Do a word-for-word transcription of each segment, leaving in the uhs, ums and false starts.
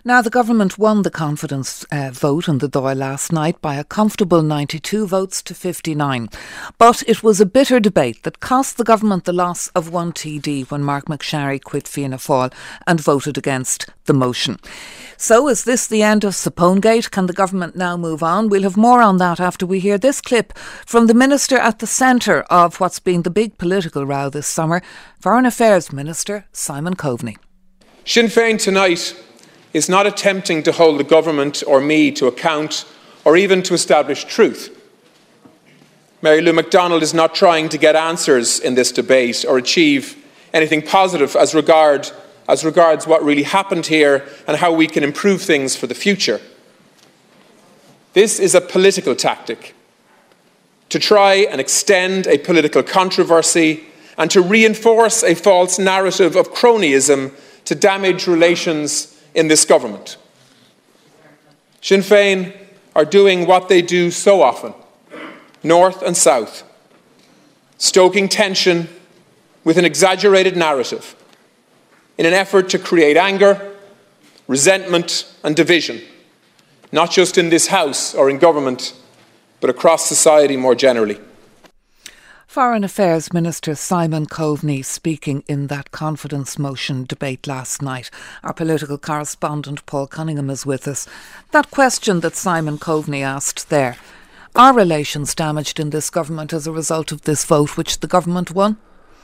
Now, the government won the confidence uh, vote in the Dáil last night by a comfortable ninety-two votes to fifty-nine. But it was a bitter debate that cost the government the loss of one T D when Mark McSharry quit Fianna Fáil and voted against the motion. So is this the end of Sapone-gate? Can the government now move on? We'll have more on that after we hear this clip from the Minister at the centre of what's been the big political row this summer, Foreign Affairs Minister Simon Coveney. Sinn Féin tonight is not attempting to hold the government or me to account or even to establish truth. Mary Lou McDonald is not trying to get answers in this debate or achieve anything positive as, regard, as regards what really happened here and how we can improve things for the future. This is a political tactic to try and extend a political controversy and to reinforce a false narrative of cronyism to damage relations in this government. Sinn Féin are doing what they do so often, north and south, stoking tension with an exaggerated narrative in an effort to create anger, resentment and division, not just in this House or in government, but across society more generally. Foreign Affairs Minister Simon Coveney speaking in that confidence motion debate last night. Our political correspondent Paul Cunningham is with us. That question that Simon Coveney asked there, are relations damaged in this government as a result of this vote which the government won?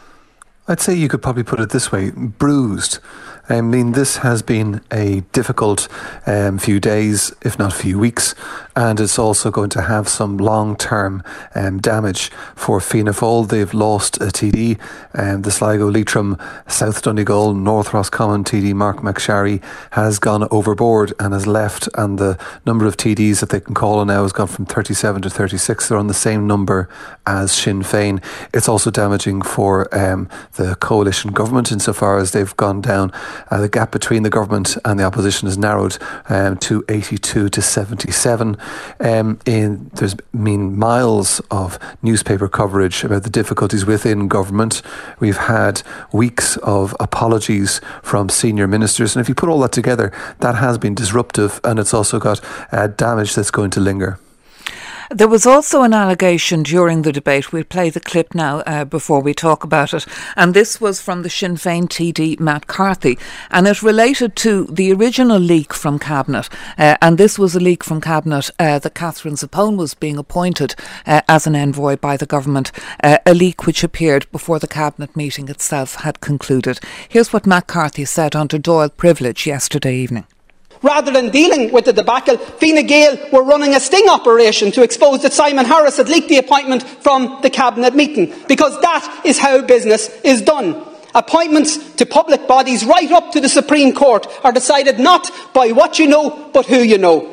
I'd say you could probably put it this way, bruised. I mean, this has been a difficult um, few days, if not few weeks, and it's also going to have some long-term um, damage for Fianna Fáil. They've lost a T D, um, the Sligo, Leitrim, South Donegal, North Roscommon T D Mark McSharry has gone overboard and has left, and the number of T Ds that they can call on now has gone from thirty-seven to thirty-six. They're on the same number as Sinn Féin. It's also damaging for um, the coalition government insofar as they've gone down. Uh, the gap between the government and the opposition has narrowed um, to eighty-two to seventy-seven. Um, in, there's been miles of newspaper coverage about the difficulties within government. We've had weeks of apologies from senior ministers. And if you put all that together, that has been disruptive, and it's also got uh, damage that's going to linger. There was also an allegation during the debate. We'll play the clip now uh, before we talk about it. And this was from the Sinn Féin T D Matt Carthy. And it related to the original leak from Cabinet. Uh, and this was a leak from Cabinet uh, that Catherine Zappone was being appointed uh, as an envoy by the government. Uh, a leak which appeared before the Cabinet meeting itself had concluded. Here's what Matt Carthy said under Dáil privilege yesterday evening. Rather than dealing with the debacle, Fine Gael were running a sting operation to expose that Simon Harris had leaked the appointment from the Cabinet meeting, because that is how business is done. Appointments to public bodies right up to the Supreme Court are decided not by what you know, but who you know.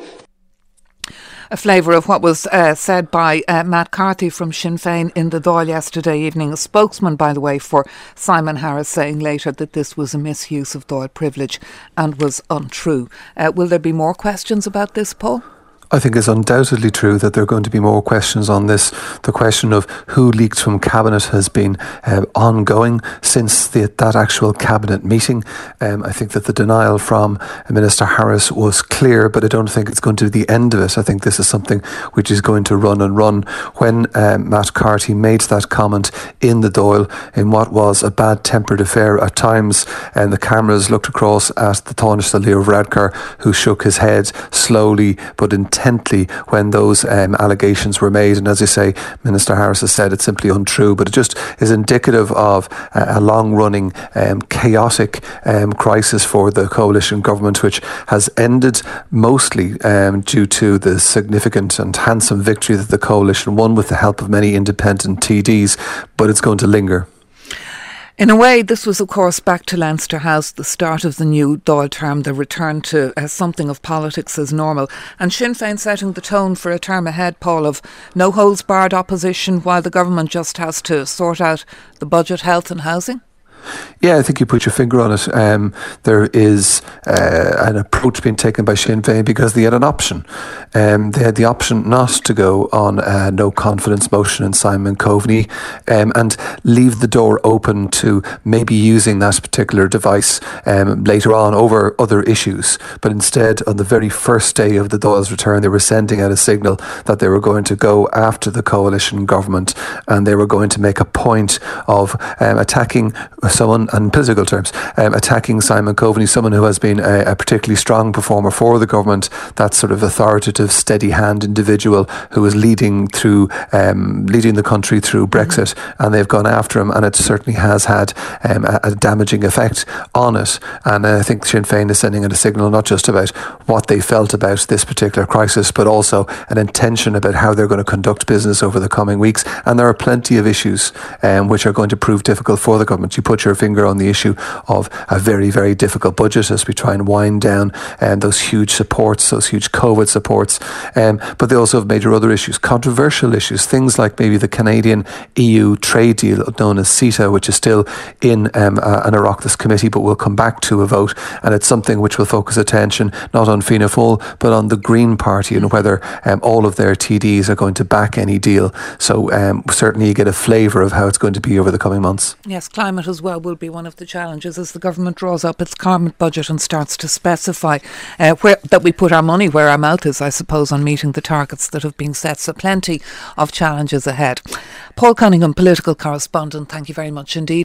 A flavour of what was uh, said by uh, Matt Carthy from Sinn Féin in the Dáil yesterday evening. A spokesman, by the way, for Simon Harris saying later that this was a misuse of Dáil privilege and was untrue. Uh, will there be more questions about this, Paul? I think it's undoubtedly true that there are going to be more questions on this. The question of who leaked from Cabinet has been uh, ongoing since the, that actual Cabinet meeting. Um, I think that the denial from Minister Harris was clear, but I don't think it's going to be the end of it. I think this is something which is going to run and run. When um, Matt Carthy made that comment in the Dáil in what was a bad-tempered affair at times, and the cameras looked across at the Taoiseach Leo Varadkar, who shook his head slowly but intensely intently when those um, allegations were made. And as you say, Minister Harris has said it's simply untrue, but it just is indicative of uh, a long-running um, chaotic um, crisis for the coalition government, which has ended mostly um, due to the significant and handsome victory that the coalition won with the help of many independent T Ds, but it's going to linger. In a way, this was, of course, back to Leinster House, the start of the new Dáil term, the return to uh, something of politics as normal. And Sinn Féin setting the tone for a term ahead, Paul, of no-holds-barred opposition while the government just has to sort out the budget, health and housing? Yeah, I think you put your finger on it. Um, there is uh, an approach being taken by Sinn Féin because they had an option. Um, they had the option not to go on a no confidence motion in Simon Coveney um, and leave the door open to maybe using that particular device um, later on over other issues. But instead, on the very first day of the Dáil's return, they were sending out a signal that they were going to go after the coalition government and they were going to make a point of um, attacking someone, in political terms, um, attacking Simon Coveney, someone who has been a, a particularly strong performer for the government, that sort of authoritative, steady-hand individual who is leading through, um, leading the country through Brexit, and they've gone after him, and it certainly has had um, a, a damaging effect on it. And I think Sinn Féin is sending out a signal not just about what they felt about this particular crisis, but also an intention about how they're going to conduct business over the coming weeks. And there are plenty of issues um, which are going to prove difficult for the government. You put your finger on the issue of a very, very difficult budget as we try and wind down um, those huge supports, those huge COVID supports. Um, but they also have major other issues, controversial issues, things like maybe the Canadian E U trade deal known as CETA, which is still in um, uh, an Oireachtas committee, but will come back to a vote. And it's something which will focus attention not on Fianna Fáil, but on the Green Party and whether um, all of their T Ds are going to back any deal. So um, certainly you get a flavour of how it's going to be over the coming months. Yes, climate as well will be one of the challenges as the government draws up its climate budget and starts to specify uh, where that we put our money where our mouth is, I suppose, on meeting the targets that have been set. So plenty of challenges ahead. Paul Cunningham, political correspondent, thank you very much indeed.